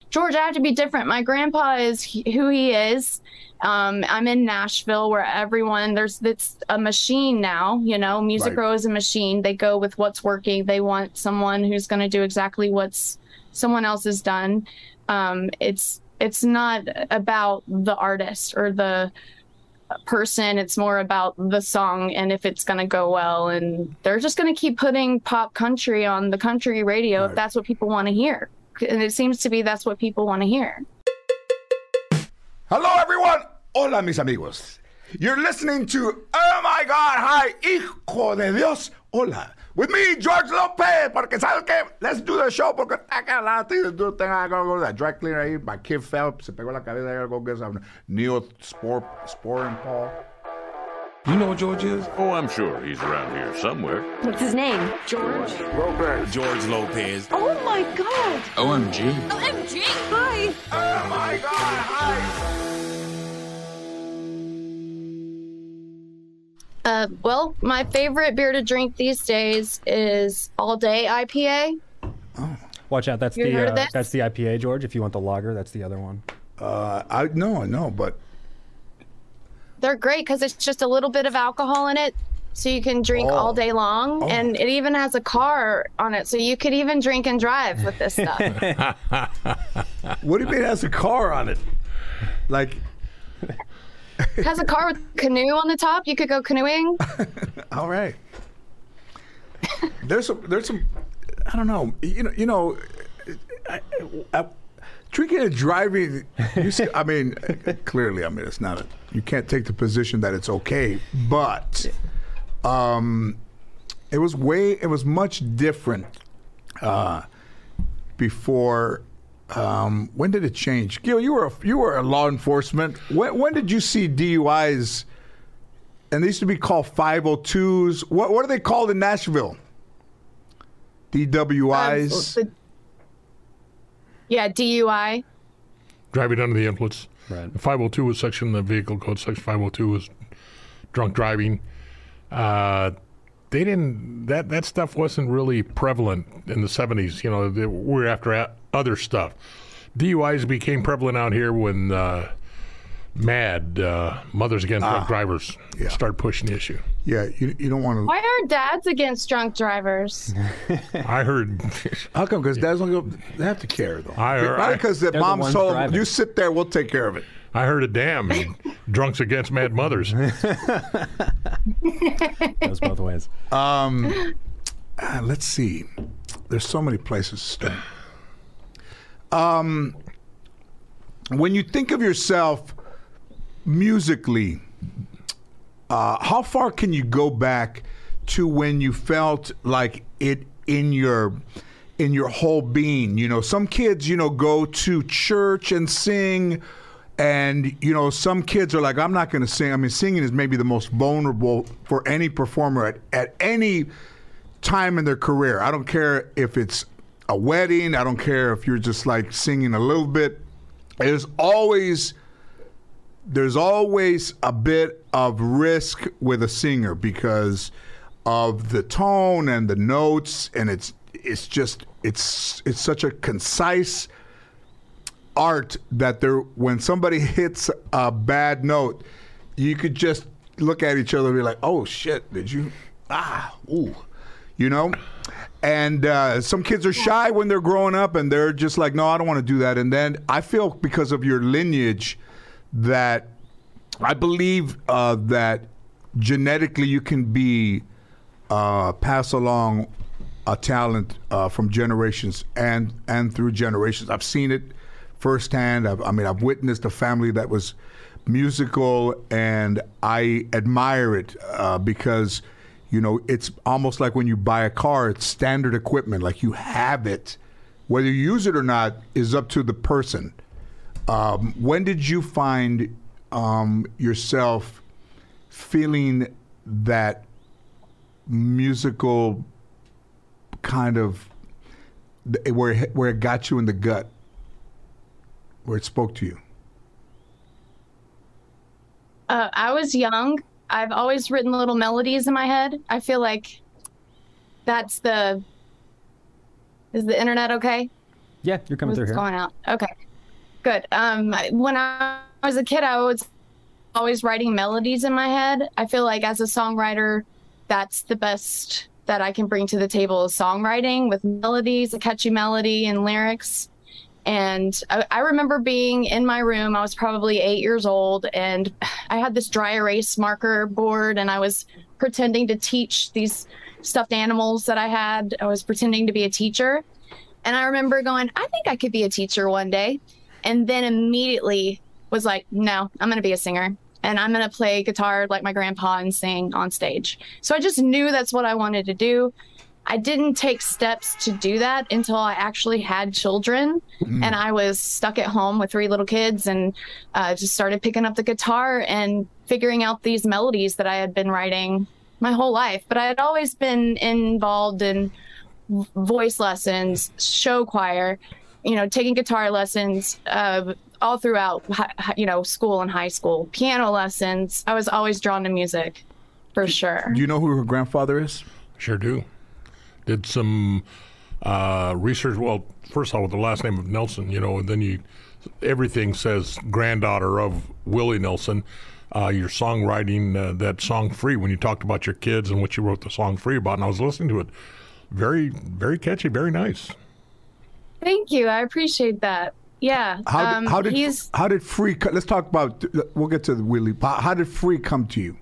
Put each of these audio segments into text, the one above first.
George, I have to be different. My grandpa is who he is. I'm in Nashville where it's a machine now, Music Right. Row is a machine. They go with what's working. They want someone who's going to do exactly what's someone else has done. It's not about the artist or the person. It's more about the song and if it's going to go well. And they're just going to keep putting pop country on the country radio if that's what people want to hear. And it seems to be that's what people want to hear. Hello, everyone. Hola, mis amigos. You're listening to Oh My God, Hi, Hijo de Dios. Hola. With me, George Lopez. Porque, ¿sabes qué? Let's do the show. Porque I got a lot of things to do. I gotta go to that dry cleaner ahí. My kid fell. Se pegó la cabeza. I gotta go get some Neosporin Paul. You know what George is? Oh, I'm sure he's around here somewhere. What's his name? George Lopez. Oh my God! OMG. OMG! Hi! Oh, my God. Hi. Well, my favorite beer to drink these days is All Day IPA. Watch out, that's You heard of this? that's the IPA, George. If you want the lager, that's the other one. I know, but They're great because it's just a little bit of alcohol in it, so you can drink all day long. And it even has a car on it, so you could even drink and drive with this stuff. what do you mean it has a car on it? Like, It has a car with a canoe on the top. You could go canoeing. all right. There's some. I don't know. Drinking and driving. I mean, clearly, it's not. You can't take the position that it's okay, but it was much different before. When did it change? Gil, you were a law enforcement. When did you see DUIs? And they used to be called 502s. What are they called in Nashville? DWIs. Yeah, DUI. Driving under the influence. Right. 502 was section, the vehicle code section 502 was drunk driving. They didn't, that stuff wasn't really prevalent in the 70s. They were after other stuff. DUIs became prevalent out here when MAD, Mothers Against Drunk Drivers, started pushing the issue. Yeah, you don't want to. Why are dads against drunk drivers? I heard. How come? Because dads don't go. They have to care though. I because the the mom ones told them, driving. "You sit there, we'll take care of it." I heard a damn drunks against mad mothers. Goes both ways. Let's see. There's so many places to start. When you think of yourself musically, how far can you go back to when you felt like it in your whole being? Some kids, go to church and sing, and some kids are like, I'm not going to sing. Singing is maybe the most vulnerable for any performer at any time in their career. I don't care if it's a wedding. I don't care if you're just like singing a little bit. There's always a bit of risk with a singer because of the tone and the notes, and it's such a concise art that when somebody hits a bad note, you could just look at each other and be like, oh shit, did you ooh, and some kids are shy when they're growing up and they're just like, no, I don't want to do that. And then I feel because of your lineage that I believe that genetically you can be pass along a talent from generations and through generations. I've seen it firsthand. I've witnessed a family that was musical, and I admire it because it's almost like when you buy a car, it's standard equipment. Like you have it, whether you use it or not is up to the person. When did you find yourself feeling that musical kind of where it got you in the gut, where it spoke to you? I was young. I've always written little melodies in my head. I feel like is the internet okay? Yeah, you're coming through Was here. going out. Okay, good. When I was a kid, I was always writing melodies in my head. I feel like as a songwriter, that's the best that I can bring to the table is songwriting with melodies, a catchy melody and lyrics. And I remember being in my room. I was probably 8 years old, and I had this dry erase marker board, and I was pretending to teach these stuffed animals that I had. I was pretending to be a teacher. And I remember going, I think I could be a teacher one day. And then immediately was like, no, I'm going to be a singer. And I'm going to play guitar like my grandpa and sing on stage. So I just knew that's what I wanted to do. I didn't take steps to do that until I actually had children. And I was stuck at home with 3 little kids and just started picking up the guitar and figuring out these melodies that I had been writing my whole life. But I had always been involved in voice lessons, show choir, taking guitar lessons all throughout, school and high school, piano lessons. I was always drawn to music, for sure. Do you know who her grandfather is? Sure do. Did some research. Well, first of all, with the last name of Nelson, and then everything says granddaughter of Willie Nelson. Your songwriting, that song "Free," when you talked about your kids and what you wrote the song "Free" about, and I was listening to it. Very, very catchy, very nice. Thank you. I appreciate that. Yeah. How did Free? Let's talk about. We'll get to the Willie. How did Free come to you?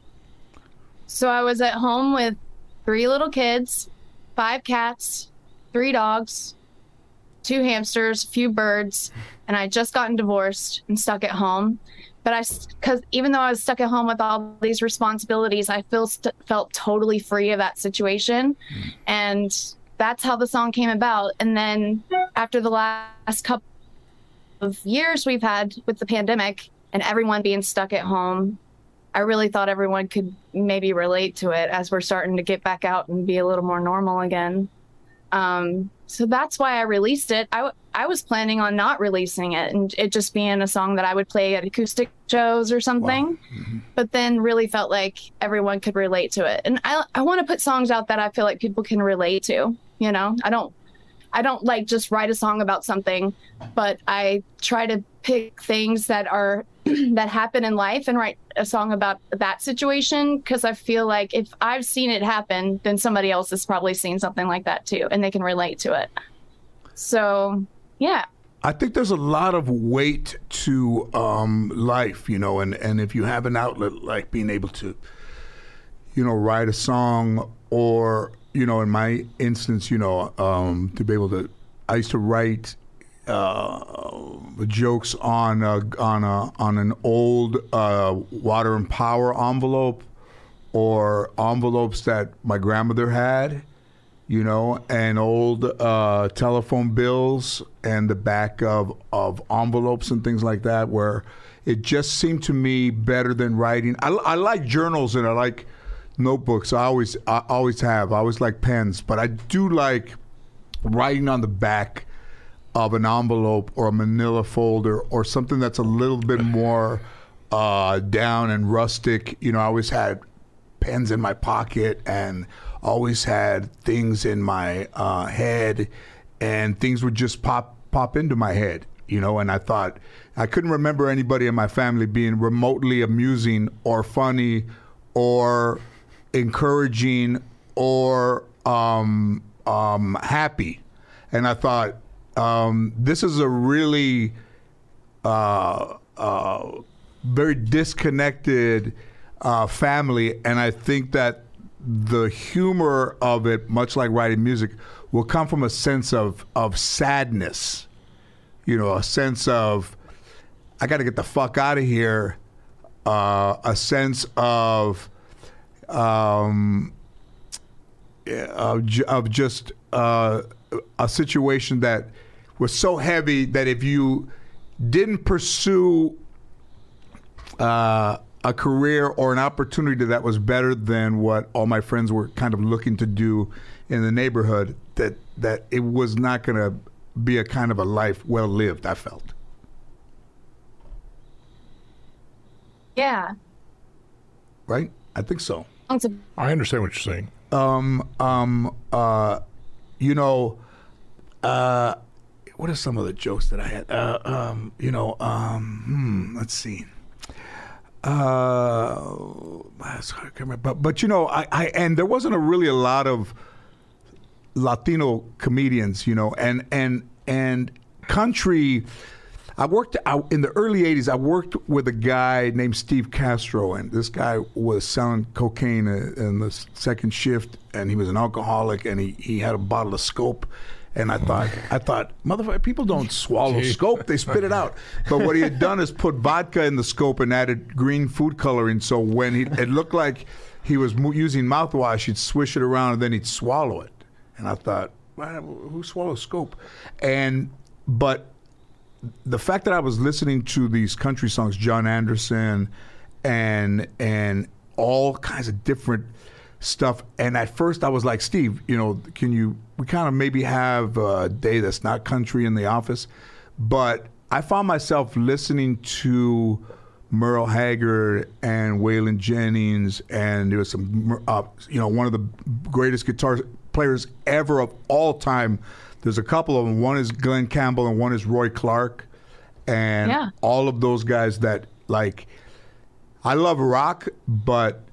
So I was at home with 3 little kids, 5 cats, 3 dogs, 2 hamsters, a few birds, and I had just gotten divorced and stuck at home. But because even though I was stuck at home with all these responsibilities, I felt totally free of that situation. And that's how the song came about. And then after the last couple of years we've had with the pandemic and everyone being stuck at home, I really thought everyone could maybe relate to it as we're starting to get back out and be a little more normal again. So that's why I released it. I was planning on not releasing it and it just being a song that I would play at acoustic shows or something. Wow. Mm-hmm. But then really felt like everyone could relate to it. And I want to put songs out that I feel like people can relate to. I don't like just write a song about something, but I try to pick things that are that happen in life and write a song about that situation, because I feel like if I've seen it happen, then somebody else has probably seen something like that too, and they can relate to it. So, yeah. I think there's a lot of weight to life, and if you have an outlet like being able to, write a song or, in my instance, to be able to, I used to write jokes on an old Water and Power envelope or envelopes that my grandmother had, and old telephone bills and the back of envelopes and things like that, where it just seemed to me better than writing. I like journals and I like notebooks. I always have. I always like pens, but I do like writing on the back of an envelope or a manila folder or something that's a little bit more down and rustic. I always had pens in my pocket and always had things in my head, and things would just pop into my head, and I thought I couldn't remember anybody in my family being remotely amusing or funny or encouraging or happy. And I thought, this is a really very disconnected family, and I think that the humor of it, much like writing music, will come from a sense of sadness, a sense of I got to get the fuck out of here, a sense of just a situation that was so heavy that if you didn't pursue a career or an opportunity that was better than what all my friends were kind of looking to do in the neighborhood, that it was not going to be a kind of a life well lived, I felt. Yeah. Right? I think so. I understand what you're saying. what are some of the jokes that I had? Let's see. But and there wasn't really a lot of Latino comedians, and country. I worked out in the early '80s. I worked with a guy named Steve Castro, and this guy was selling cocaine in the second shift, and he was an alcoholic, and he had a bottle of Scope. And I thought, motherfucker, people don't swallow Scope; they spit it out. But what he had done is put vodka in the Scope and added green food coloring. So when it looked like he was using mouthwash, he'd swish it around and then he'd swallow it. And I thought, who swallows Scope? But the fact that I was listening to these country songs, John Anderson, and all kinds of different stuff, and at first I was like, Steve, we kind of maybe have a day that's not country in the office, but I found myself listening to Merle Haggard and Waylon Jennings, and there was some, one of the greatest guitar players ever of all time. There's a couple of them. One is Glenn Campbell and one is Roy Clark, and all of those guys that, like, I love rock, but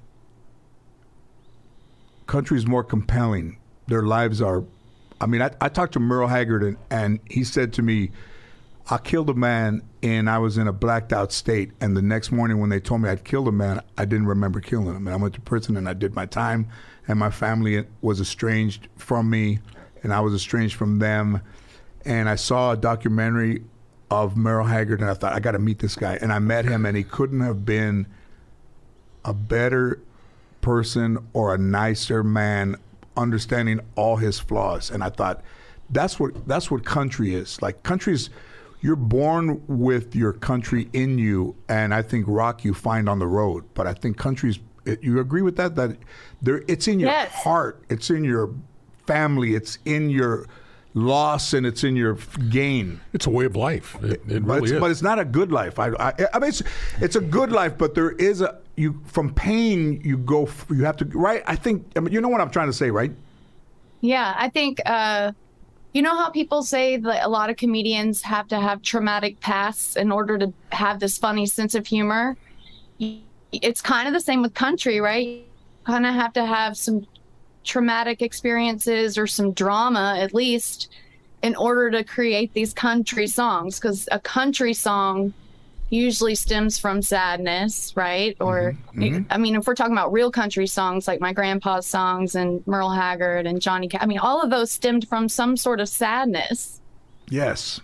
country is more compelling. Their lives are, I talked to Merle Haggard and he said to me, I killed a man and I was in a blacked out state, and the next morning when they told me I'd killed a man, I didn't remember killing him, and I went to prison and I did my time, and my family was estranged from me and I was estranged from them, and I saw a documentary of Merle Haggard and I thought, I got to meet this guy, and I met him, and he couldn't have been a better person or a nicer man, understanding all his flaws. And I thought, that's what country is. Like, country's, you're born with your country in you, and I think rock you find on the road. But I think country's, you agree with that? That it's in your heart, it's in your family, it's in your loss, and it's in your gain. It's a way of life. It really is. But it's not a good life. It's a good life, but there is from pain you have to, right? You know what I'm trying to say, right? Yeah, I think, you know how people say that a lot of comedians have to have traumatic pasts in order to have this funny sense of humor? It's kind of the same with country, right? You kind of have to have some traumatic experiences or some drama, at least, in order to create these country songs, because a country song usually stems from sadness, right? Or, if we're talking about real country songs like my grandpa's songs and Merle Haggard and Johnny Cash, all of those stemmed from some sort of sadness. Yes.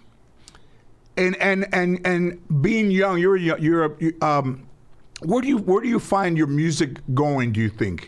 And being young, where do you find your music going, do you think?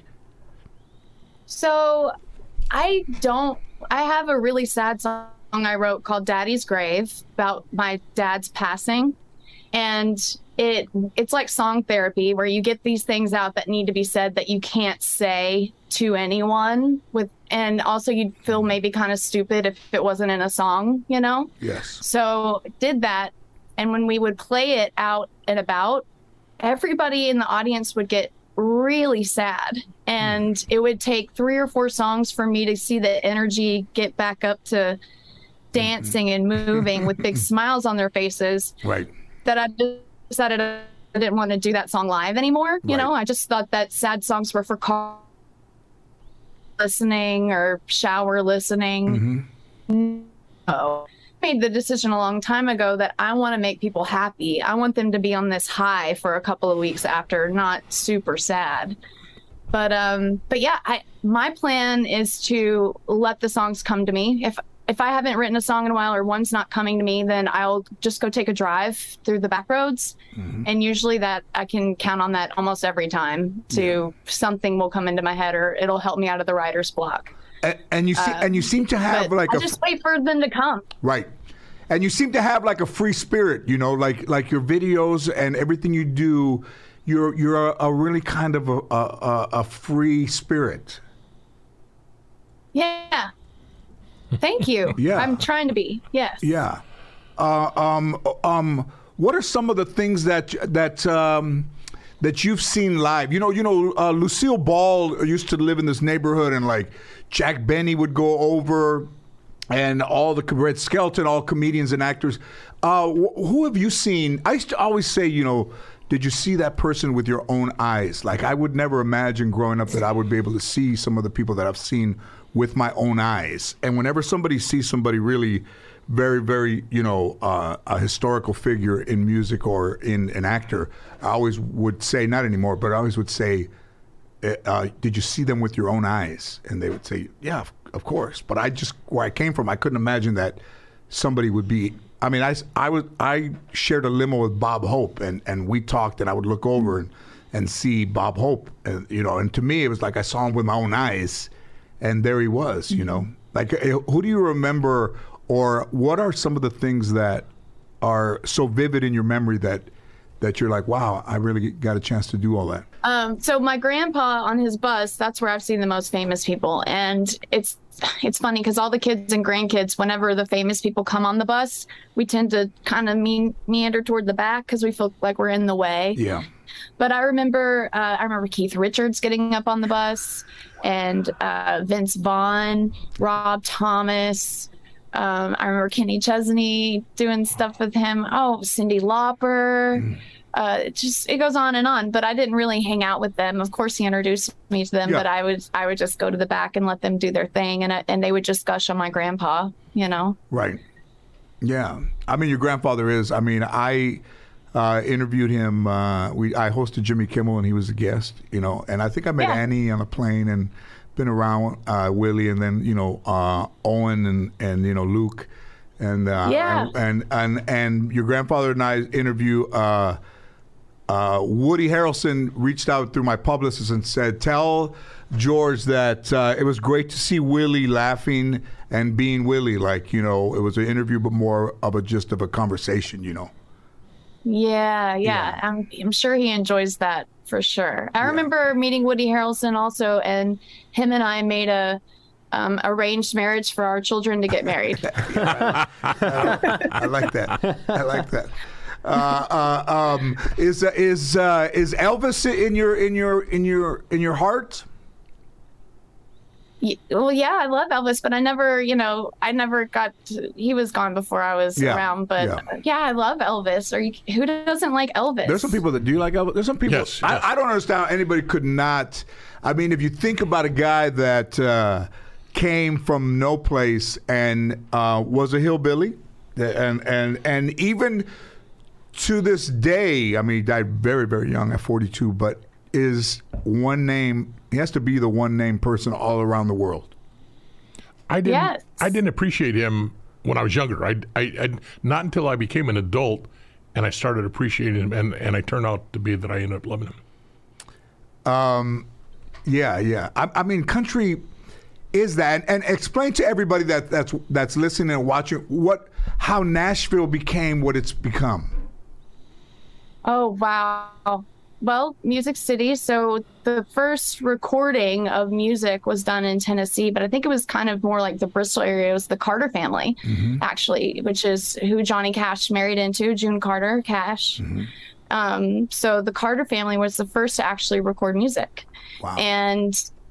So I have a really sad song I wrote called Daddy's Grave about my dad's passing. And it's like song therapy, where you get these things out that need to be said that you can't say to anyone, and also you'd feel maybe kind of stupid if it wasn't in a song, Yes. So did that. And when we would play it out and about, everybody in the audience would get really sad, and it would take 3 or 4 songs for me to see the energy get back up to dancing and moving with big smiles on their faces. Right. That I decided I didn't want to do that song live anymore. I just thought that sad songs were for car listening or shower listening. No. I made the decision a long time ago that I want to make people happy. I want them to be on this high for a couple of weeks after, not super sad. But yeah, my plan is to let the songs come to me. If I haven't written a song in a while or one's not coming to me, then I'll just go take a drive through the back roads. And usually that I can count on that almost every time something will come into my head, or it'll help me out of the writer's block. And you seem to have like I just wait for them to come. Right. And you seem to have like a free spirit, like your videos and everything you do, you're a really kind of a free spirit. Yeah. Thank you. Yeah. I'm trying to be. Yes. Yeah. What are some of the things that you've seen live? Lucille Ball used to live in this neighborhood, and like Jack Benny would go over, and all the Red Skelton, all comedians and actors. Who have you seen? I used to always say, did you see that person with your own eyes? Like, I would never imagine growing up that I would be able to see some of the people that I've seen with my own eyes. And whenever somebody sees somebody really very, very, a historical figure in music or in an actor, I always would say, not anymore, but I always would say, did you see them with your own eyes? And they would say, yeah, of course. But where I came from, I couldn't imagine that somebody would be. I mean, I shared a limo with Bob Hope, and we talked, and I would look over and see Bob Hope, and to me it was like I saw him with my own eyes, and there he was, Like, who do you remember, or what are some of the things that are so vivid in your memory that you're like, wow, I really got a chance to do all that? So my grandpa on his bus, that's where I've seen the most famous people. And it's funny because all the kids and grandkids, whenever the famous people come on the bus, we tend to kind of meander toward the back because we feel like we're in the way. Yeah. But I remember Keith Richards getting up on the bus, and Vince Vaughn, Rob Thomas. I remember Kenny Chesney doing stuff with him. Oh, Cyndi Lauper. It goes on and on, but I didn't really hang out with them. Of course, he introduced me to them, but I would just go to the back and let them do their thing, and they would just gush on my grandpa, Right. Yeah. I mean, your grandfather is. I mean, I interviewed him. I hosted Jimmy Kimmel, and he was a guest. And I think I met Annie on a plane and been around Willie, and then Owen and Luke, and and your grandfather and I interview. Woody Harrelson reached out through my publicist and said, tell George that it was great to see Willie laughing and being Willie. Like, it was an interview, but more of a conversation, Yeah. I'm sure he enjoys that for sure. I remember meeting Woody Harrelson also, and him and I made a arranged marriage for our children to get married. I like that. I like that. Is Elvis in your heart? Well, yeah, I love Elvis, but I never got to, he was gone before I was around, but I love Elvis. Who doesn't like Elvis? There's some people that do like Elvis. There's some people, yes. I don't understand how anybody could not. I mean, if you think about a guy that came from no place and was a hillbilly, and even to this day, I mean, he died very, very young at 42, but is one name. He has to be the one name person all around the world. I didn't appreciate him when I was younger. I not until I became an adult and I started appreciating him, and I turned out to be that I ended up loving him. Yeah. I mean, country is that, and explain to everybody that's listening and watching how Nashville became what it's become. Oh, wow. Well, Music City. So the first recording of music was done in Tennessee, but I think it was kind of more like the Bristol area. It was the Carter family, actually, which is who Johnny Cash married into, June Carter Cash. So the Carter family was the first to actually record music. Wow. And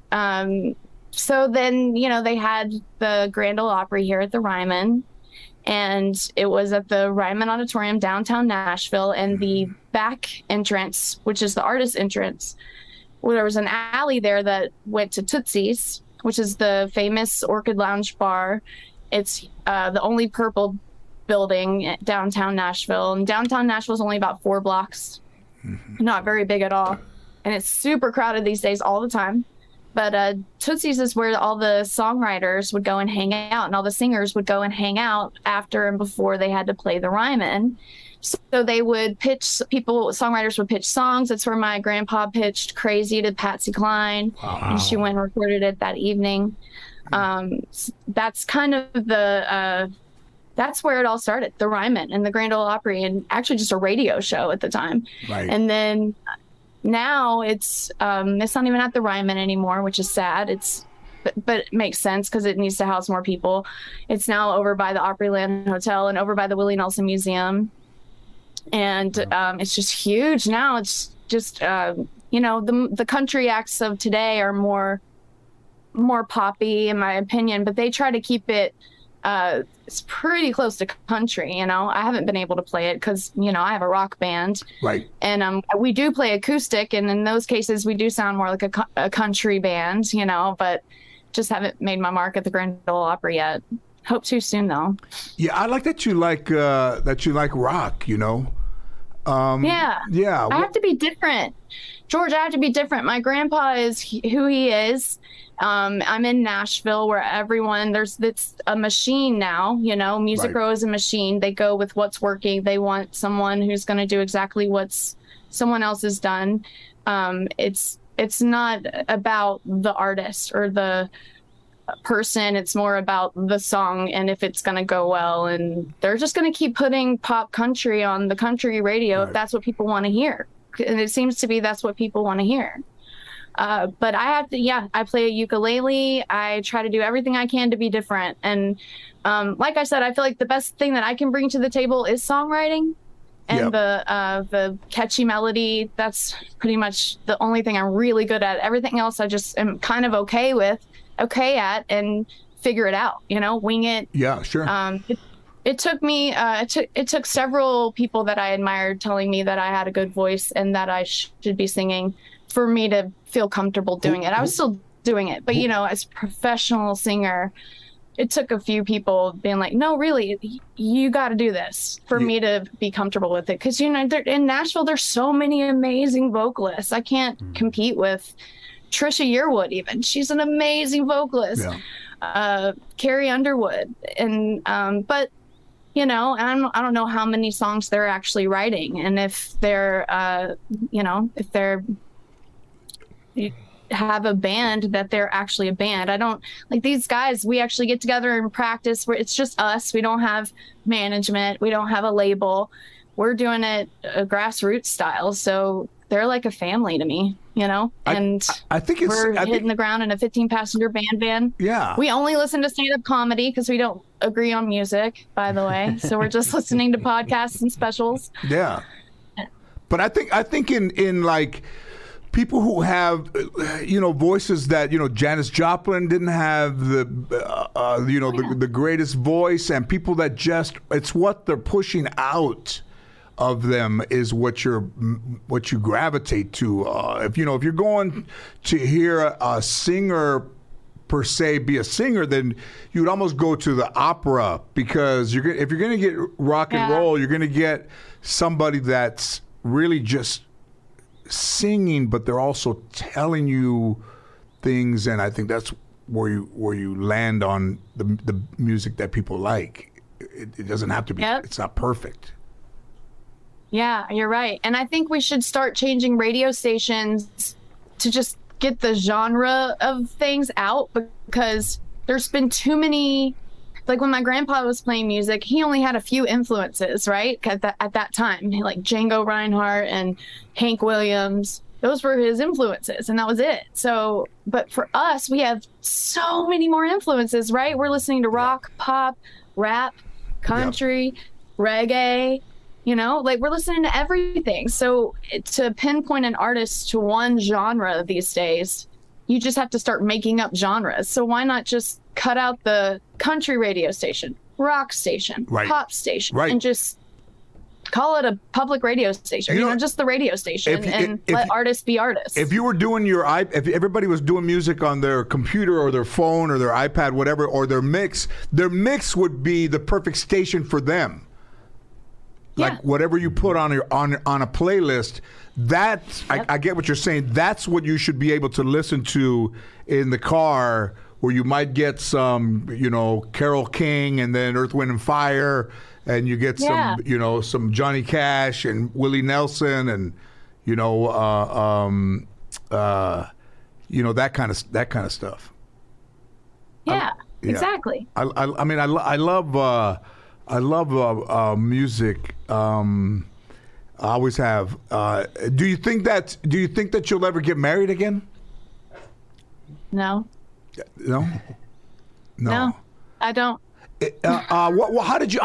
so then, they had the Grand Ole Opry here at the Ryman. And it was at the Ryman Auditorium, downtown Nashville, and the back entrance, which is the artist entrance, where there was an alley there that went to Tootsie's, which is the famous Orchid Lounge bar. It's the only purple building at downtown Nashville. And downtown Nashville is only about 4 blocks, not very big at all. And it's super crowded these days all the time. But Tootsie's is where all the songwriters would go and hang out, and all the singers would go and hang out after and before they had to play the Ryman. So they would songwriters would pitch songs. That's where my grandpa pitched Crazy to Patsy Cline. Wow. And she went and recorded it that evening. That's kind of that's where it all started, the Ryman and the Grand Ole Opry, and actually just a radio show at the time. Right. And then now it's not even at the Ryman anymore, which is sad. But it makes sense because it needs to house more people. It's now over by the Opryland Hotel and over by the Willie Nelson Museum. And it's just huge now. It's just, the country acts of today are more poppy, in my opinion, but they try to keep it it's pretty close to country. I haven't been able to play it because I have a rock band, Right. and we do play acoustic, and in those cases we do sound more like a country band, but just haven't made my mark at the Grand Ole Opry yet. Hope to soon though. Yeah, I like that you like rock. Yeah. Yeah. I have to be different. George, I have to be different. My grandpa is who he is. I'm in Nashville where it's a machine now, Music Right. Row is a machine. They go with what's working. They want someone who's going to do exactly what's someone else has done. It's not about the artist or the person. It's more about the song and if it's going to go well. And they're just going to keep putting pop country on the country radio if that's what people want to hear. And it seems to be that's what people want to hear. But I play a ukulele. I try to do everything I can to be different. And like I said, I feel like the best thing that I can bring to the table is songwriting and the catchy melody. That's pretty much the only thing I'm really good at. Everything else I just am kind of okay at and figure it out, wing it. Yeah, sure. It took me, it took several people that I admired telling me that I had a good voice and that I should be singing for me to feel comfortable doing it. I was still doing it, but as a professional singer, it took a few people being like, no, really, you got to do this for me to be comfortable with it. Cause in Nashville, there's so many amazing vocalists. I can't compete with Trisha Yearwood even. She's an amazing vocalist. Yeah. Carrie Underwood. And, but and I don't know how many songs they're actually writing, and if they're, if they're have a band that they're actually a band. I don't like these guys. We actually get together and practice where it's just us. We don't have management. We don't have a label. We're doing it a grassroots style. So they're like a family to me, and I think we're hitting the ground in a 15-passenger van. Yeah. We only listen to stand-up comedy because we don't agree on music, by the way. So we're just listening to podcasts and specials. Yeah. But I think in like people who have, voices that, Janis Joplin didn't have the greatest voice, and people that it's what they're pushing out of them is what you gravitate to. If you're going to hear a singer per se be a singer, then you'd almost go to the opera, because if you're going to get rock and roll, you're going to get somebody that's really just singing, but they're also telling you things, and I think that's where you land on the music that people like. It doesn't have to be. Yep. It's not perfect. Yeah, you're right. And I think we should start changing radio stations to just get the genre of things out, because there's been too many. Like when my grandpa was playing music, he only had a few influences, right? At that time, like Django Reinhardt and Hank Williams, those were his influences, and that was it. So, but for us, we have so many more influences, right? We're listening to rock, pop, rap, country, reggae, like we're listening to everything. So to pinpoint an artist to one genre these days, you just have to start making up genres. So why not just cut out the country radio station, rock station, pop station, and just call it a public radio station, just the radio station, and let artists be artists. If you were doing if everybody was doing music on their computer or their phone or their iPad, whatever, or their mix would be the perfect station for them. Like whatever you put on a playlist, I get what you're saying. That's what you should be able to listen to in the car, where you might get some, Carole King, and then Earth, Wind and Fire, and you get some, some Johnny Cash and Willie Nelson, and that kind of stuff. Yeah, exactly. I mean, I love music. I always have. Do you think that you'll ever get married again? No. No. No, I don't. How did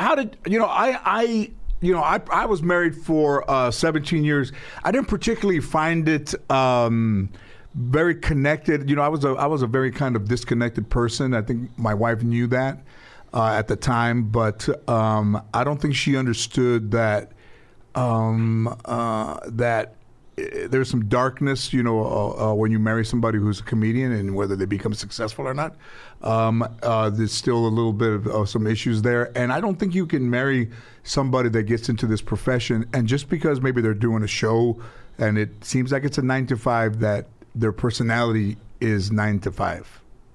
I was married for 17 years. I didn't particularly find it very connected. I was a very kind of disconnected person. I think my wife knew that. at the time, but I don't think she understood that there's some darkness, when you marry somebody who's a comedian and whether they become successful or not. There's still a little bit of some issues there. And I don't think you can marry somebody that gets into this profession and just because maybe they're doing a show and it seems like it's a 9 to 5, that their personality is 9 to 5.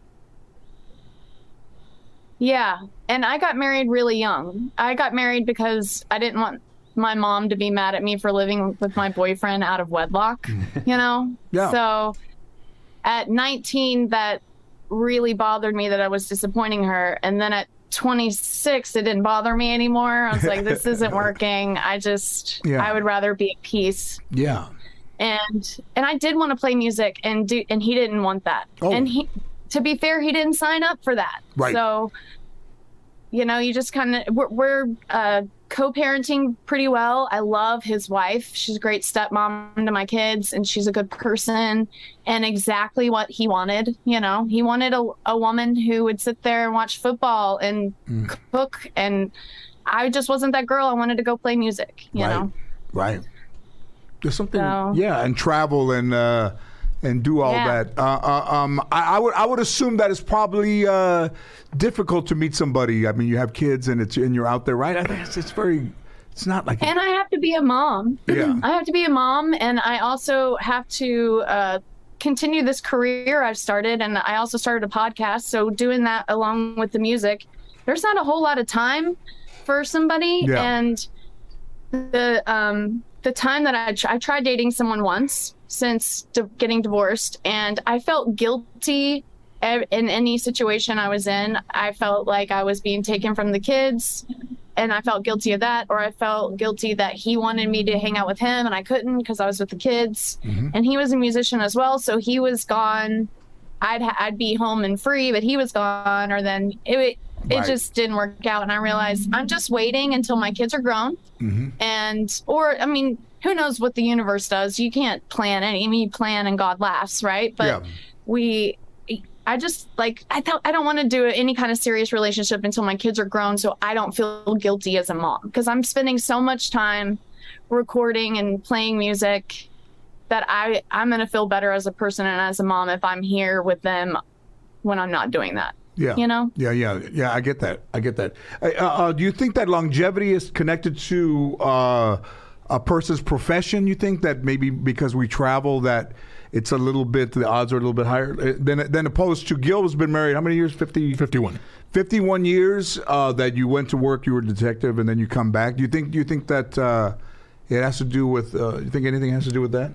Yeah. And I got married really young. I got married because I didn't want my mom to be mad at me for living with my boyfriend out of wedlock, Yeah. So at 19, that really bothered me that I was disappointing her. And then at 26, it didn't bother me anymore. I was like, this isn't working. I would rather be at peace. Yeah. And I did want to play music and he didn't want that. Oh. And to be fair, he didn't sign up for that. Right. So, you just kind of, we're co-parenting pretty well. I love his wife. She's a great stepmom to my kids and she's a good person and exactly what he wanted. He wanted a woman who would sit there and watch football and cook. And I just wasn't that girl. I wanted to go play music, you know? Right. There's something, and travel and do all that. I would assume that it's probably difficult to meet somebody. I mean, you have kids and you're out there, right? I think it's not like. And I have to be a mom. Yeah. I have to be a mom, and I also have to continue this career I've started. And I also started a podcast, so doing that along with the music, there's not a whole lot of time for somebody. Yeah. And the time that I tried dating someone once since getting divorced, and I felt guilty in any situation I was in. I felt like I was being taken from the kids, and I felt guilty of that, or I felt guilty that he wanted me to hang out with him and I couldn't because I was with the kids. And he was a musician as well, so he was gone. I'd be home and free, but he was gone, or then it just didn't work out. And I realized I'm just waiting until my kids are grown. Who knows what the universe does? You can't plan you plan and God laughs, right? But I don't want to do any kind of serious relationship until my kids are grown, so I don't feel guilty as a mom, because I'm spending so much time recording and playing music that I'm going to feel better as a person and as a mom if I'm here with them when I'm not doing that. Yeah. Yeah. I get that. Do you think that longevity is connected to a person's profession? You think that maybe because we travel that it's a little bit, the odds are a little bit higher than opposed to Gil has been married how many years? 51. 51 years that you went to work, you were a detective, and then you come back. Do you think that it has to do with? You think anything has to do with that?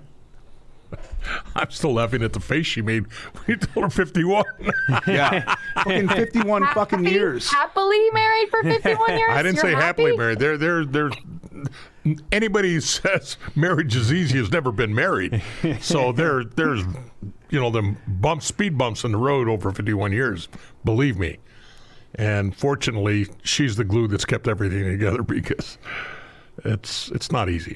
I'm still laughing at the face she made when you told her 51. Yeah, fucking 51 fucking years. Happily married for 51 years? I didn't say happily married. There's anybody who says marriage is easy has never been married. So there's them speed bumps in the road over 51 years. Believe me. And fortunately, she's the glue that's kept everything together, because it's not easy.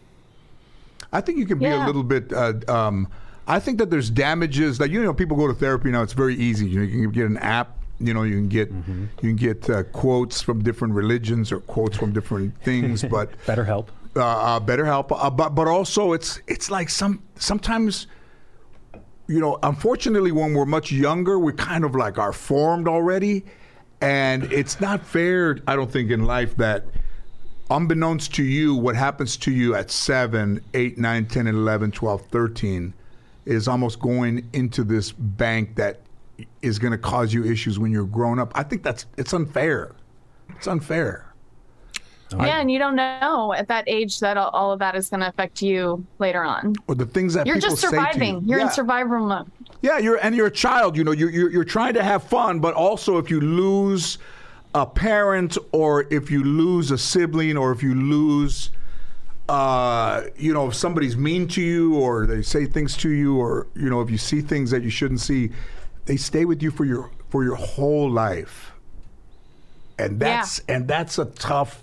I think you can be a little bit. I think that there's damages that people go to therapy now. It's very easy. You can get an app. You can get quotes from different religions or quotes from different things. But BetterHelp. But also it's like sometimes. Unfortunately, when we're much younger, we kind of like are formed already, and it's not fair. I don't think in life that. Unbeknownst to you, what happens to you at 7, 8, 9, 10, 11, 12, 13 is almost going into this bank that is going to cause you issues when you're grown up. I think it's unfair. It's unfair. Yeah, and you don't know at that age that all of that is going to affect you later on. Or the things that you're people just say to surviving. you. You're in survival mode. Yeah, you're a child. You're trying to have fun, but also if you lose a parent, or if you lose a sibling, or if you lose, if somebody's mean to you, or they say things to you, or if you see things that you shouldn't see, they stay with you for your whole life. And that's a tough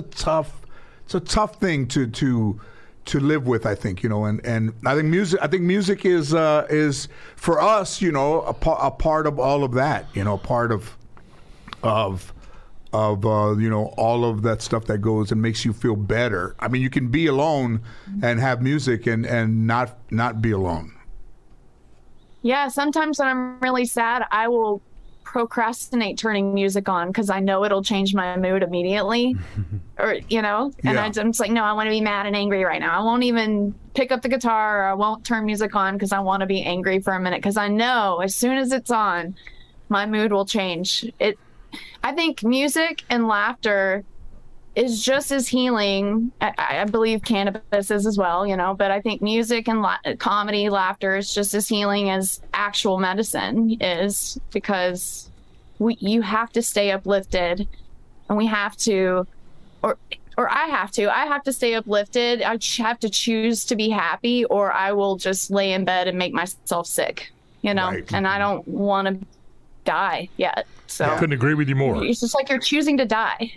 thing to live with, I think, and I think music is for us, a part of all of that, part of all of that stuff that goes and makes you feel better. I mean, you can be alone and have music and not be alone. Yeah, sometimes when I'm really sad, I will procrastinate turning music on because I know it'll change my mood immediately. And Yeah. I'm just like, no, I want to be mad and angry right now. I won't even pick up the guitar, or I won't turn music on because I want to be angry for a minute, because I know as soon as it's on, my mood will change. I think music and laughter is just as healing. I believe cannabis is as well, but I think music and comedy, laughter is just as healing as actual medicine is, because you have to stay uplifted, and we have to, or I have to stay uplifted. I have to choose to be happy, or I will just lay in bed and make myself sick, Right. and I don't want to die yet. So I couldn't agree with you more. it's just like you're choosing to die.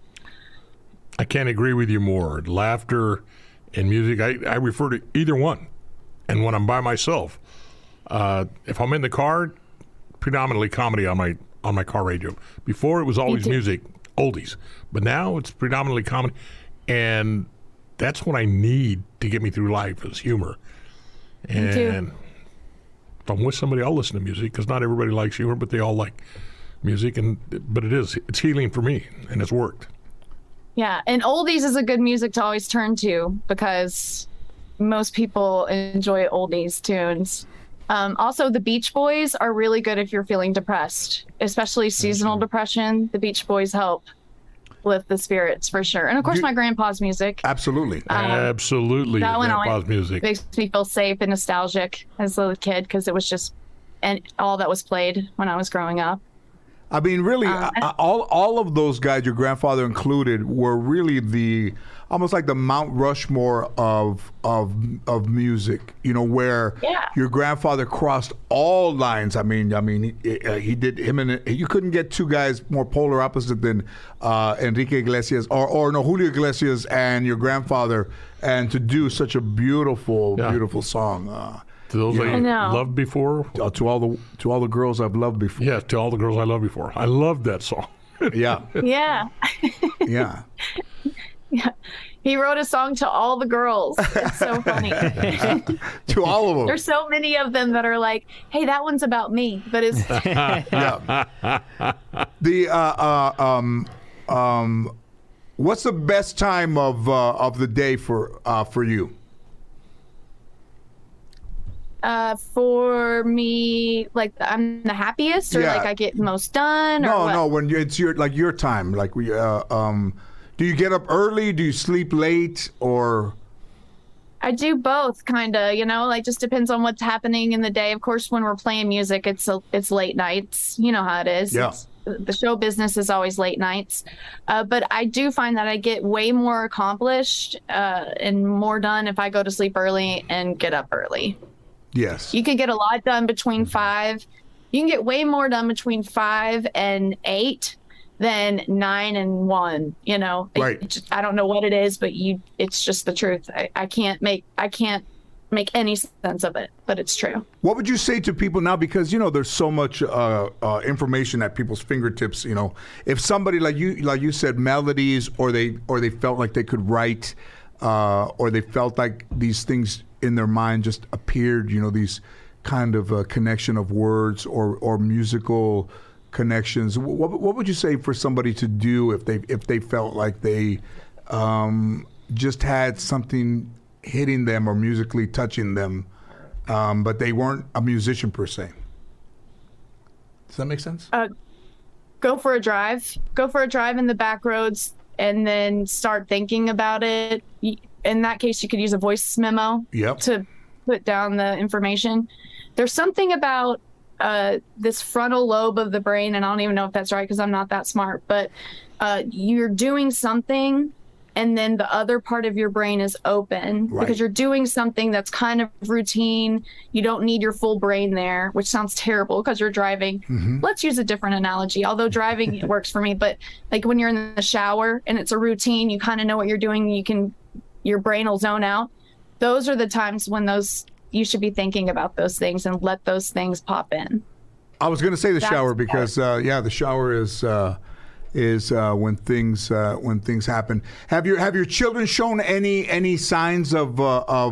I can't agree with you more. Laughter and music, I refer to either one. And when I'm by myself, if I'm in the car, predominantly comedy on my car radio. Before it was always too. music, oldies, but now it's predominantly comedy, and that's what I need to get me through life is humor. And too. if I'm with somebody, I'll listen to music because not everybody likes humor, but they all like music. But it's healing for me, and it's worked. Yeah, and oldies is a good music to always turn to because most people enjoy oldies tunes. Also, the Beach Boys are really good if you're feeling depressed, especially seasonal depression. The Beach Boys help lift the spirits for sure. And of course, my grandpa's music. Absolutely. Absolutely, that one grandpa's always music. makes me feel safe and nostalgic as a little kid because it was just and all that was played when I was growing up. I mean, really, all of those guys, your grandfather included, were really almost like the Mount Rushmore of music. Where Yeah. your grandfather crossed all lines. I mean, he did him and you couldn't get two guys more polar opposite than Enrique Iglesias or Julio Iglesias and your grandfather, and to do such a beautiful, beautiful song. To those I know. loved before. To all the girls I've loved before. Yeah, to all the girls I loved before. I loved that song. Yeah. Yeah. Yeah. He wrote a song to all the girls. It's so funny. To all of them. There's so many of them that are like, hey, that one's about me. But it's what's the best time of the day for you? for me, like I'm the happiest, or Yeah. like I get most done, or what? No, when it's your time. Like do you get up early? Do you sleep late? Or I do both, kind of, like just depends on what's happening in the day. Of course, when we're playing music, it's late nights. You know how it is. Yeah. The show business is always late nights. But I do find that I get way more accomplished and more done if I go to sleep early and get up early. yes, You can get a lot done between 5. You can get way more done between 5 and 8 than 9 and 1. Right. I don't know what it is, but it's just the truth. I can't make any sense of it, but it's true. What would you say to people now? Because there's so much information at people's fingertips. If somebody like you said, melodies, or they felt like they could write, or they felt like these things in their mind just appeared. These kind of connection of words or musical connections. What would you say for somebody to do if they felt like they just had something hitting them or musically touching them, but they weren't a musician per se? Does that make sense? Go for a drive in the back roads, and then start thinking about it. In that case, you could use a voice memo Yep. to put down the information. There's something about this frontal lobe of the brain, and I don't even know if that's right because I'm not that smart, but you're doing something and then the other part of your brain is open because you're doing something that's kind of routine. You don't need your full brain there, which sounds terrible because you're driving. Mm-hmm. Let's use a different analogy, although driving it works for me. But like when you're in the shower and it's a routine, you kind of know what you're doing. Your brain will zone out. Those are the times when you should be thinking about those things and let those things pop in. I was going to say the shower because, the shower is when things happen. Have your children shown any signs of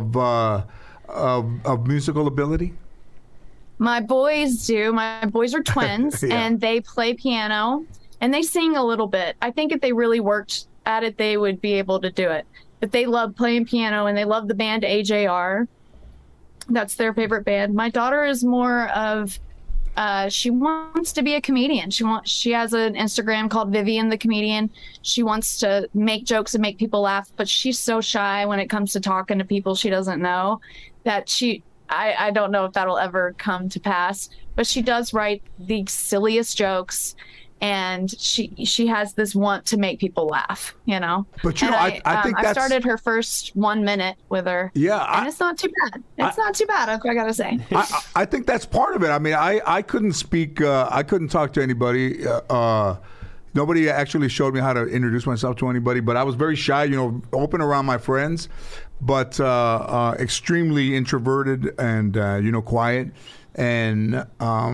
musical ability? My boys do. My boys are twins, Yeah. and they play piano, and they sing a little bit. I think if they really worked at it, they would be able to do it. But they love playing piano, and they love the band AJR. That's their favorite band. My daughter is more of, she wants to be a comedian. She has an Instagram called Vivian the Comedian. She wants to make jokes and make people laugh, but she's so shy when it comes to talking to people she doesn't know that I don't know if that'll ever come to pass, but she does write the silliest jokes, and she has this want to make people laugh, you know. But you And know, I think I that's started her first 1 minute with her. Yeah, and it's not too bad. It's not too bad, I gotta say. I think that's part of it. I mean, I couldn't speak. I couldn't talk to anybody. Nobody actually showed me how to introduce myself to anybody. But I was very shy. You know, open around my friends, but extremely introverted and quiet. And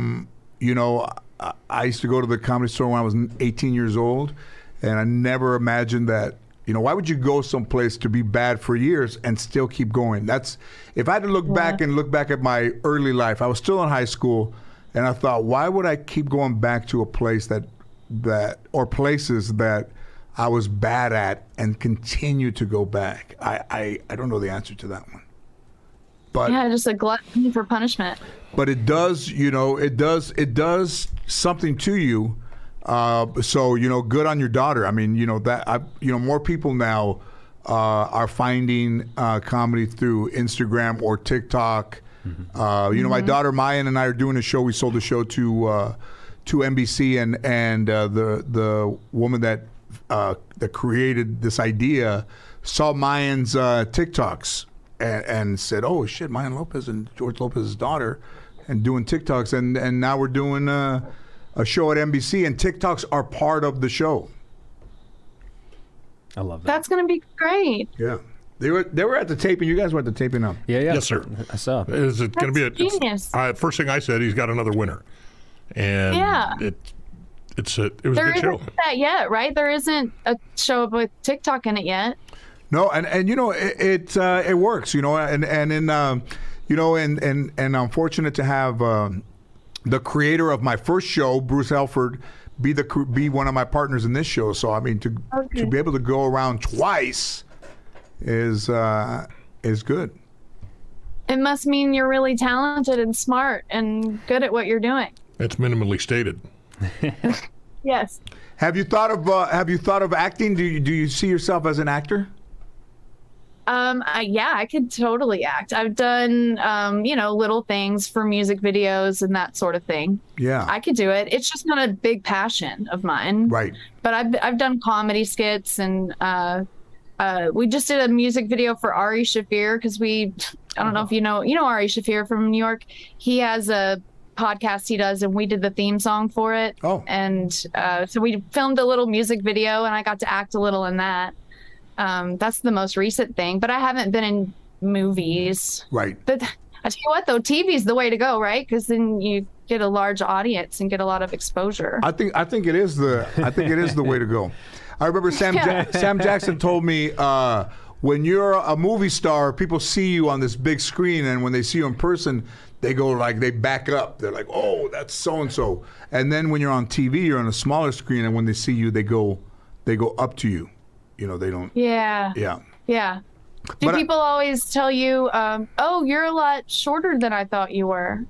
I used to go to the Comedy Store when I was 18 years old, and I never imagined that. Why would you go someplace to be bad for years and still keep going? That's, if I had to look back at my early life, I was still in high school, and I thought, why would I keep going back to a place or places that I was bad at and continue to go back? I don't know the answer to that one. But Yeah, just a glutton for punishment. but it does, it does something to you. So good on your daughter. I mean, more people now are finding comedy through Instagram or TikTok. My daughter Mayan and I are doing a show. We sold the show to NBC, and the woman that created this idea saw Mayan's TikToks and said, "Oh shit, Mayan Lopez and George Lopez's daughter." And doing TikToks, and now we're doing a show at NBC, and TikToks are part of the show. I love that. That's gonna be great. Yeah, they were at the taping. You guys were at the taping up. Yeah. Yes, sir. I saw. Is it going to be a That's genius. First thing I said, he's got another winner, and Yeah. it was a There good show. isn't that yet, right? There isn't a show with TikTok in it yet. No, and it works. And I'm fortunate to have the creator of my first show, Bruce Elford, be one of my partners in this show. So I mean, to be able to go around twice is good. It must mean you're really talented and smart and good at what you're doing. It's minimally stated. Yes. Have you thought of acting? Do you see yourself as an actor? I could totally act. I've done, little things for music videos and that sort of thing. Yeah. I could do it. It's just not a big passion of mine. Right. But I've done comedy skits, and we just did a music video for Ari Shaffir because I don't know if you know Ari Shaffir from New York. He has a podcast he does, and we did the theme song for it. Oh. And so we filmed a little music video, and I got to act a little in that. That's the most recent thing, but I haven't been in movies. Right. But I tell you what, though, TV's the way to go, right? Because then you get a large audience and get a lot of exposure. I think it is the way to go. I remember Sam Jackson told me when you're a movie star, people see you on this big screen, and when they see you in person, they back up. They're like, "Oh, that's so and so." And then when you're on TV, you're on a smaller screen, and when they see you, they go up to you. They don't. Yeah. Yeah. Yeah. Do But people always tell you, "Oh, you're a lot shorter than I thought you were"?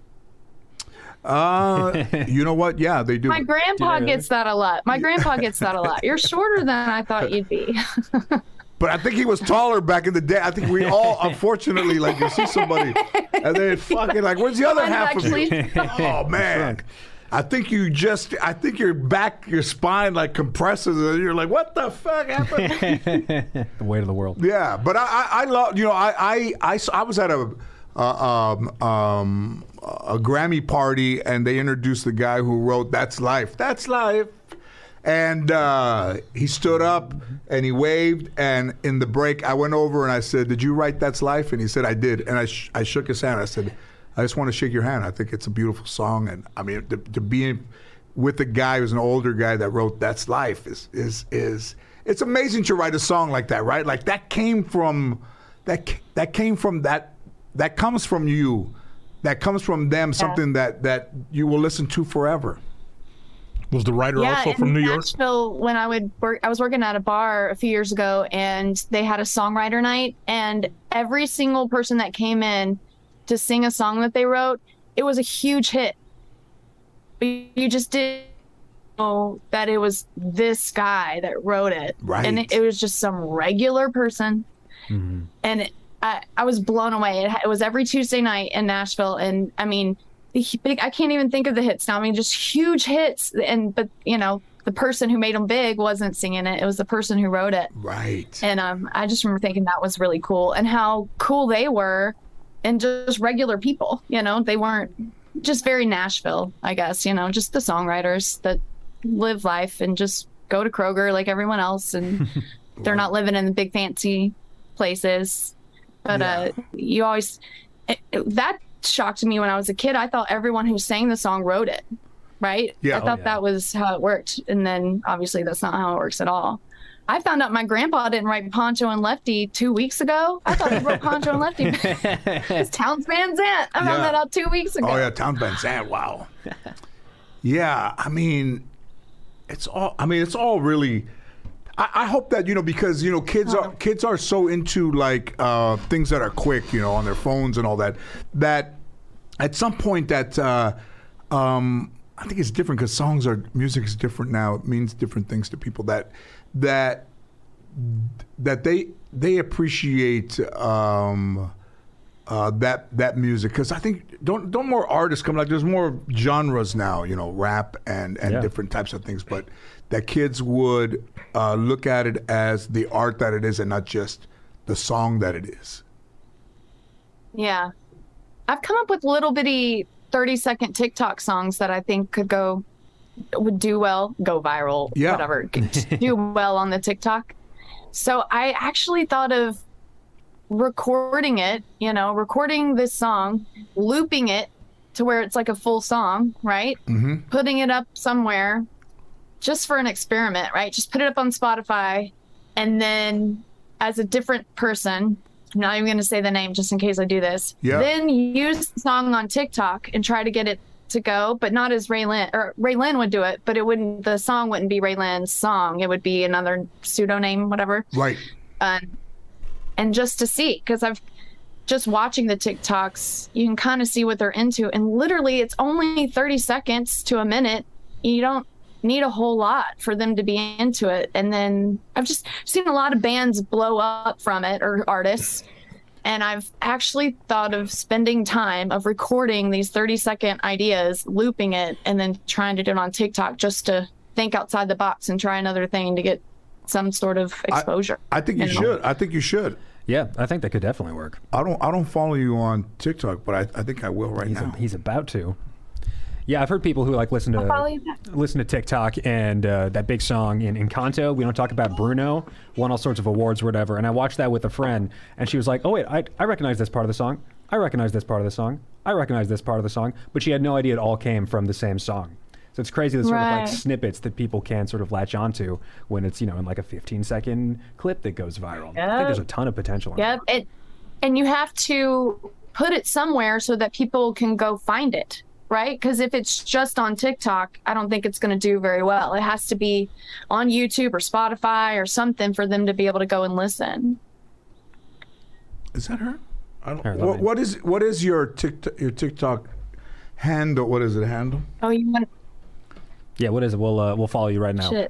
You know what? Yeah, they do. My grandpa gets that a lot. You're shorter than I thought you'd be. But I think he was taller back in the day. I think we all, unfortunately, like you see somebody, and then fucking like, where's the other half of you? Oh man. I think your spine like compresses, and you're like, what the fuck happened? The weight of the world. Yeah, but I love, I was at a Grammy party, and they introduced the guy who wrote "That's Life." That's life. And he stood up and he waved, and in the break I went over and I said, "Did you write That's Life?" And he said, "I did." And I shook his hand. I said, "I just want to shake your hand. I think it's a beautiful song." And I mean, to be with a guy who's an older guy that wrote "That's Life" is it's amazing to write a song like that, right? Like that came from that comes from you, that comes from them, something that you will listen to forever. Was the writer also from New York? Nashville, when I was working at a bar a few years ago, and they had a songwriter night, and every single person that came in to sing a song that they wrote, it was a huge hit. But you just didn't know that it was this guy that wrote it. Right. And it was just some regular person. Mm-hmm. And I was blown away. It was every Tuesday night in Nashville. And I mean, I can't even think of the hits now. I mean, just huge hits. But you know, the person who made them big wasn't singing it. It was the person who wrote it. Right. And I just remember thinking that was really cool, and how cool they were, and just regular people. You know, they weren't just very Nashville, I guess. You know, just the songwriters that live life and just go to Kroger like everyone else, and they're not living in the big fancy places. But you always that shocked me when I was a kid. I thought everyone who sang the song wrote it, right? Yeah. I thought that was how it worked. And then obviously that's not how it works at all. I found out my grandpa didn't write Poncho and Lefty 2 weeks ago. I thought he wrote Poncho and Lefty. It's Townes Van Zandt. I found that out 2 weeks ago. Oh yeah, Townes Van Zandt. Wow. Yeah, I mean, it's all really. I hope that, you know, because, you know, kids are so into like things that are quick, you know, on their phones and all that, that at some point that I think it's different, because music is different now. It means different things to people, that they appreciate that music, because I think don't more artists come, like there's more genres now, you know, rap and different types of things, but that kids would look at it as the art that it is and not just the song that it is. Yeah. I've come up with little bitty 30-second TikTok songs that I think would do well, go viral, whatever, do well on the TikTok. So I actually thought of recording it, you know, recording this song, looping it to where it's like a full song, right? Mm-hmm. Putting it up somewhere just for an experiment, right? Just put it up on Spotify, and then as a different person, I'm not even going to say the name just in case I do this, then use the song on TikTok and try to get it to go, but not as Raylan, or Raylan would do it, but the song wouldn't be Raylan's song. It would be another pseudonym, whatever. Right. And just to see, because I've just watching the TikToks, you can kind of see what they're into. And literally it's only 30 seconds to a minute. You don't need a whole lot for them to be into it. And then I've just seen a lot of bands blow up from it, or artists. And I've actually thought of spending time of recording these 30-second ideas, looping it, and then trying to do it on TikTok just to think outside the box and try another thing to get some sort of exposure. I think you should. I think you should. Yeah, I think that could definitely work. I don't follow you on TikTok, but I think I will now. He's about to. Yeah, I've heard people who like listen to TikTok and that big song in Encanto. We don't talk about Bruno. Won all sorts of awards or whatever. And I watched that with a friend, and she was like, "Oh wait, I recognize this part of the song. I recognize this part of the song. I recognize this part of the song." But she had no idea it all came from the same song. So it's crazy the sort of like snippets that people can sort of latch onto when it's, you know, in like a 15-second clip that goes viral. I think there's a ton of potential. And you have to put it somewhere so that people can go find it. Right? Because if it's just on TikTok, I don't think it's going to do very well. It has to be on YouTube or Spotify or something for them to be able to go and listen. Is that her? I don't. What is your TikTok handle? What is it handle? Oh, you want? Yeah, what is it? We'll follow you right now. Shit.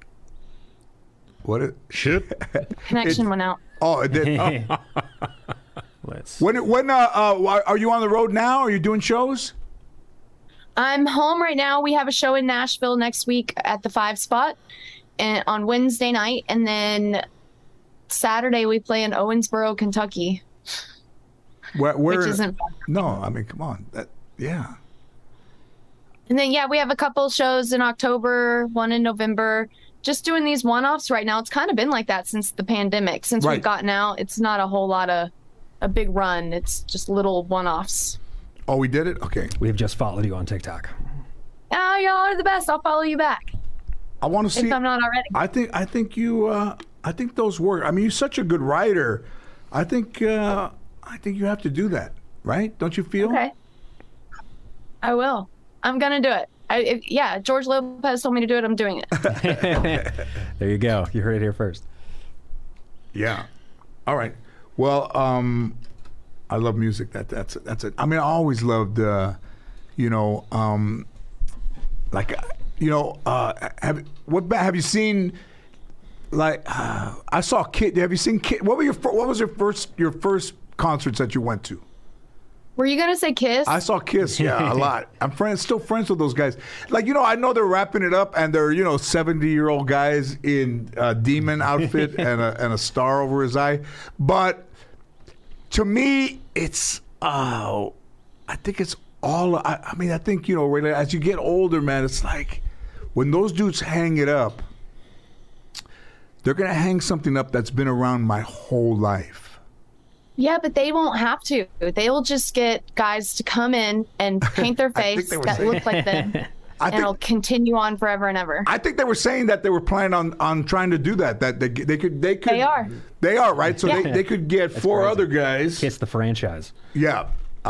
What? Shit. Connection went out. Oh, it did. Let's. When are you on the road now? Are you doing shows? I'm home right now. We have a show in Nashville next week at the 5 Spot, and on Wednesday night, and then Saturday we play in Owensboro, Kentucky. Where which isn't fun. No, I mean, come on. Yeah. And then we have a couple shows in October, one in November. Just doing these one-offs right now. It's kind of been like that since the pandemic. Since we've gotten out, it's not a whole lot of a big run. It's just little one-offs. Oh, we did it? Okay. We have just followed you on TikTok. Oh, y'all are the best. I'll follow you back I want to see. if I'm not already. I think you. I think those work. I mean, you're such a good writer. I think you have to do that, right? Don't you feel? Okay. I will. I'm gonna do it. Yeah, George Lopez told me to do it. I'm doing it. There you go. You heard it here first. Yeah. All right. Well, I love music. That's it. I mean, I always loved, have you seen? Like, I saw Kid. Have you seen Kid? What was your first concerts that you went to? Were you gonna say Kiss? I saw Kiss, yeah, a lot. I'm still friends with those guys. Like, I know they're wrapping it up, and they're 70-year-old guys in a demon outfit and a star over his eye. But to me, it's I think it's all. I mean, I think really, as you get older, man, it's like when those dudes hang it up, they're gonna hang something up that's been around my whole life. Yeah, but they won't have to. They'll just get guys to come in and paint their face that look like them. And it'll continue on forever and ever. I think they were saying that they were planning on trying to do that. That they could. They are. They are, right? So they could get That's four crazy. other guys. Kiss the franchise. Yeah.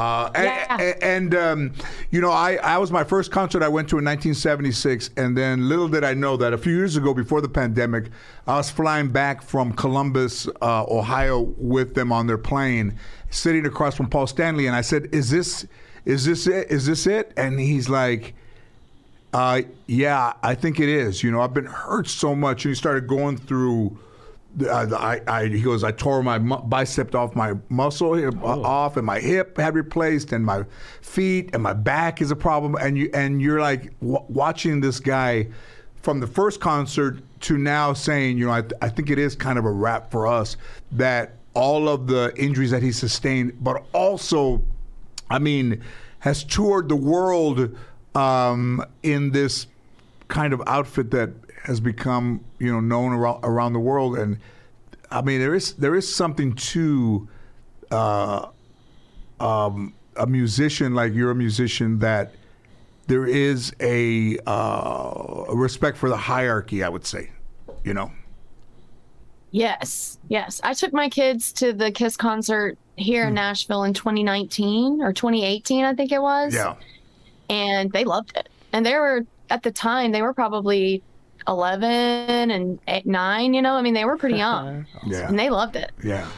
I was my first concert I went to in 1976, and then little did I know that a few years ago, before the pandemic, I was flying back from Columbus, Ohio, with them on their plane, sitting across from Paul Stanley, and I said, "Is this it? Is this it?" And he's like, "Yeah, I think it is. I've been hurt so much," and he started going through. He goes, I tore my bicep off my muscle off, and my hip had replaced, and my feet and my back is a problem. And you're like watching this guy from the first concert to now saying, I think it is kind of a wrap for us, that all of the injuries that he sustained, but also, I mean, has toured the world in this kind of outfit that has become known around the world. And I mean, there is something to a musician, like you're a musician, that there is a respect for the hierarchy, I would say. Yes. I took my kids to the Kiss concert here in Nashville in 2019 or 2018, I think it was. Yeah. And they loved it. And they were, at the time, they were probably 11 and 9, I mean, they were pretty young. Yeah. And they loved it. Yeah.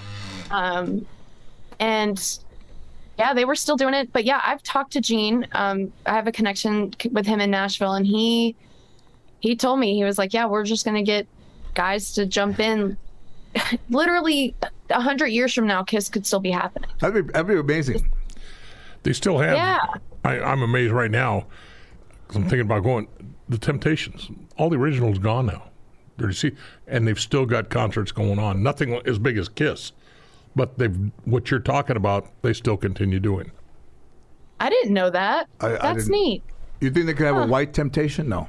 And yeah, they were still doing it. But yeah, I've talked to Gene. I have a connection with him in Nashville, and he told me, he was like, yeah, we're just going to get guys to jump in. Literally 100 years from now, Kiss could still be happening. That'd be amazing. They still have. Yeah. I'm amazed right now, because I'm thinking about going. The Temptations, all the originals gone now. And they've still got concerts going on. Nothing as big as Kiss, but what you're talking about, they still continue doing. I didn't know that. That's neat. You think they could have a white Temptation? No.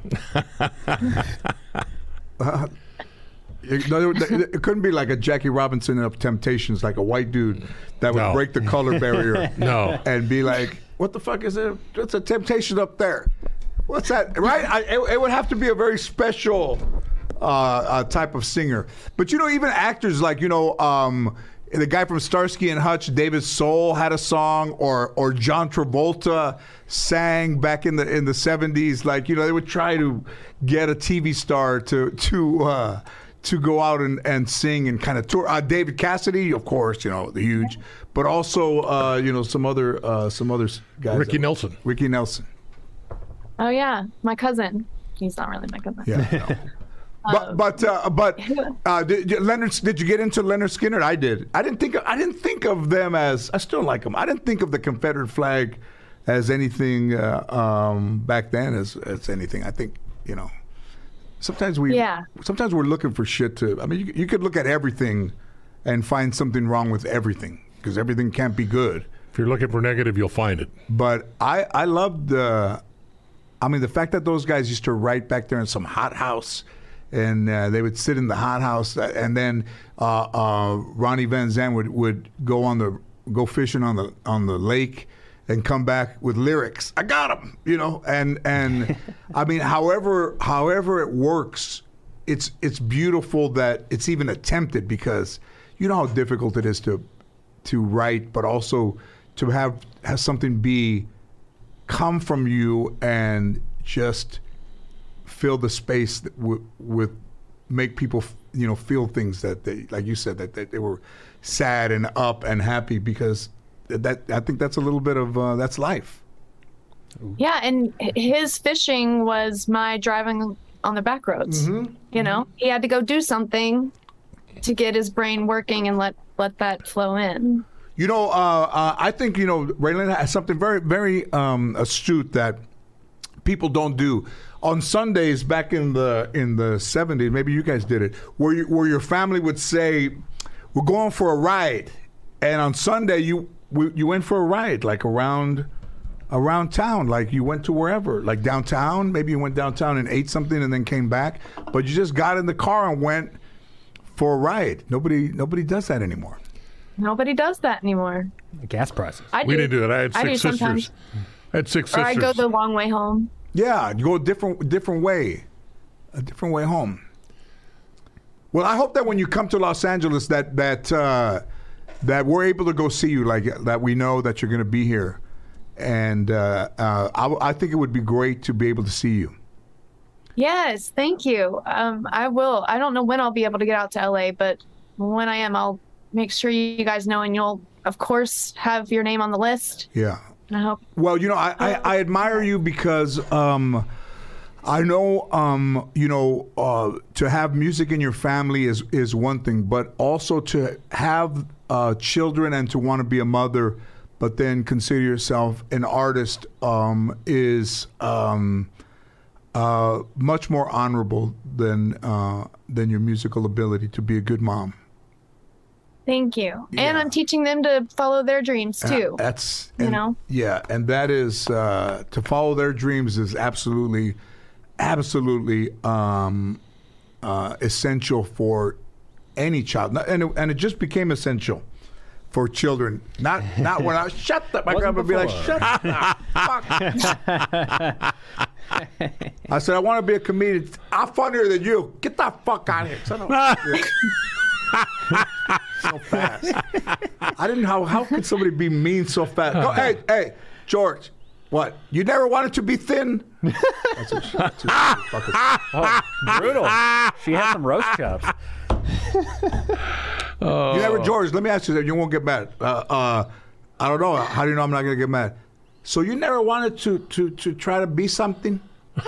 It couldn't be like a Jackie Robinson of Temptations, like a white dude that would break the color barrier. No. And be like, what the fuck is it? What's a Temptation up there? What's that? Right? It would have to be a very special type of singer. But even actors like the guy from Starsky and Hutch, David Soul, had a song, or John Travolta sang back in the 70s. Like they would try to get a TV star to go out and sing and kind of tour. David Cassidy, of course, the huge, but also some other guys. Ricky Nelson. Ricky Nelson. Oh yeah, my cousin. He's not really my cousin. Yeah. No. But Leonard, did you get into Leonard Skinner? I did. I didn't think of them as. I still like them. I didn't think of the Confederate flag as anything back then as anything. I think sometimes we're looking for shit to. I mean, you could look at everything and find something wrong with everything, because everything can't be good. If you're looking for negative, you'll find it. But I loved the fact that those guys used to write back there in some hot house, and they would sit in the hot house, and then Ronnie Van Zant would go fishing on the lake, and come back with lyrics. I got them, you know, and I mean, however it works, it's beautiful that it's even attempted, because you know how difficult it is to write, but also to have something come from you and just fill the space with make people, you know, feel things that they, like you said, that they were sad and up and happy, because that, I think that's a little bit of that's life. Yeah, and his fishing was my driving on the back roads. You know, he had to go do something to get his brain working and let that flow in. You know, I think, you know, Raylan has something very, very astute that people don't do. On Sundays back in the 70s, maybe you guys did it, where your family would say, "We're going for a ride," and on Sunday you went for a ride, like around town, like you went to wherever, like downtown. Maybe you went downtown and ate something and then came back, but you just got in the car and went for a ride. Nobody does that anymore. Nobody does that anymore. Gas prices. We didn't do that. I had six sisters. Sometimes. I had six Or sisters. I go the long way home. Yeah, you go a different way home. Well, I hope that when you come to Los Angeles, that we're able to go see you, like that we know that you're going to be here, and I think it would be great to be able to see you. Yes, thank you. I will. I don't know when I'll be able to get out to LA, but when I am, I'll make sure you guys know, and you'll, of course, have your name on the list. Yeah. And I hope. Well, you know, I admire you because I know, you know, to have music in your family is one thing, but also to have children and to want to be a mother, but then consider yourself an artist is much more honorable than your musical ability to be a good mom. Thank you. Yeah. And I'm teaching them to follow their dreams too. That's, you know? Yeah, and that is, to follow their dreams is absolutely essential for any child. And it just became essential for children. Not when I shut up. My grandma would be like, shut up. Fuck. I said, I want to be a comedian. I'm funnier than you. Get the fuck out of here. Shut up. So fast. I didn't know how could somebody be mean so fast? Go, hey, George. What? You never wanted to be thin? That's Brutal. She had some roast chops. You never, George, let me ask you that. You won't get mad. I don't know. How do you know I'm not going to get mad? So you never wanted to try to be something?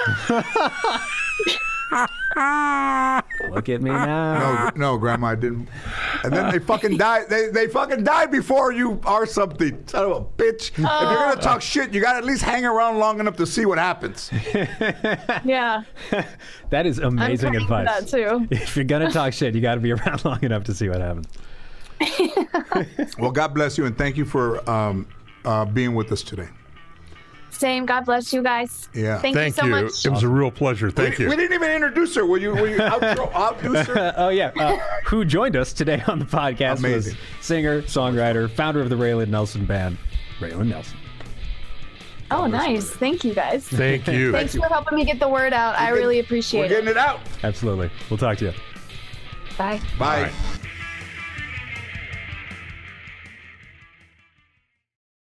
Look at me now. No, Grandma, I didn't. And then they fucking died. They fucking died before you are something. Son of a bitch. If you're going to talk shit, you got to at least hang around long enough to see what happens. Yeah. That is amazing advice. That too. If you're going to talk shit, you got to be around long enough to see what happens. Well, God bless you, and thank you for being with us today. Same. God bless you guys. Yeah. Thank you so much. It was a real pleasure. Thank you. We didn't even introduce her. Were you outdoce her? Oh, yeah. Who joined us today on the podcast Amazing. was singer, songwriter, founder of the Raylan Nelson Band, Raylan Nelson. Oh, nice. Thank you, guys. Thank you. Thanks for helping me get the word out. I really appreciate We're getting it out. Absolutely. We'll talk to you. Bye. Bye. Bye.